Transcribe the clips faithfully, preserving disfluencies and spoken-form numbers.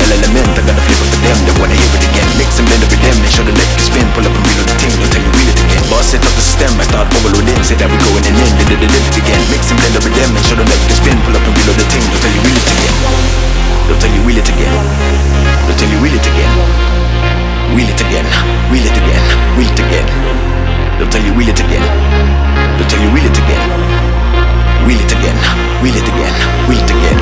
element. I got a flavor for them, they wanna hear it again. Mix and blend the rhythm, make sure the neck can spin. Pull up and reload the ting, don't tell you read it again. Boss set up the system, I start overloading. Say that we going in, in, did it, did it again. Mix and blend the rhythm, make sure the neck can spin. Pull up and reload the ting, don't tell you read it again. Don't tell you wheel it again. Don't tell you wheel it again. Wheel it again, wheel it again, wheel it again. Don't tell you wheel it again. Don't tell you wheel it again. Wheel it again, wheel it again, wheel it again.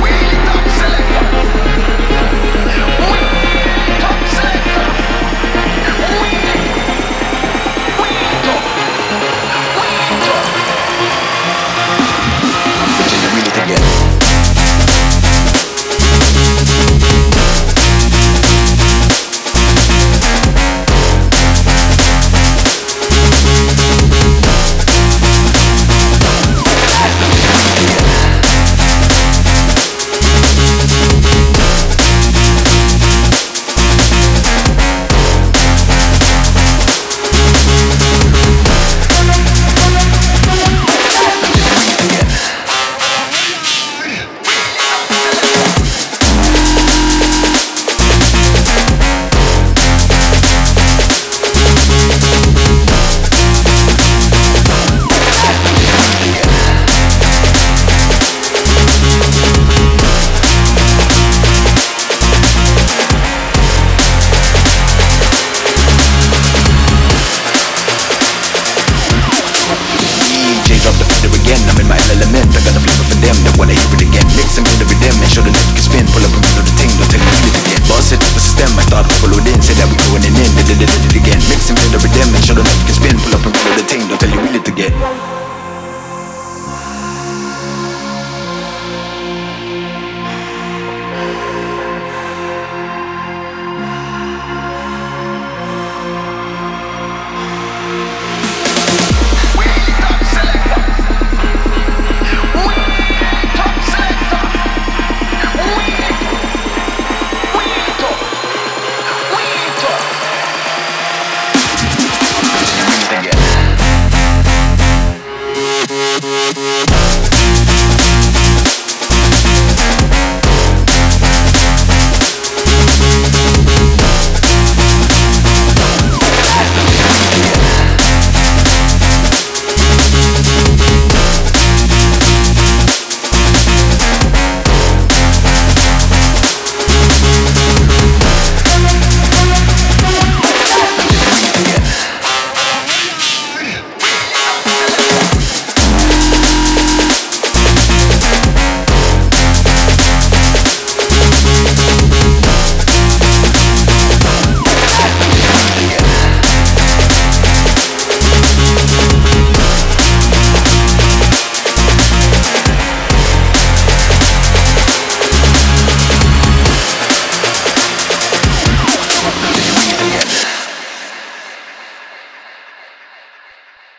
I'm in my element, I got a flavor for them, they wanna hear it again. Mix and blend the rhythm, make sure the neck can spin. Pull up and reload the ting, don't tell you read it again. Boss set up the system, I start overloading. Say that we going in, in, did it, did it again. Mix and blend the rhythm, make sure the neck can spin. Pull up and reload the ting, don't tell you read it again.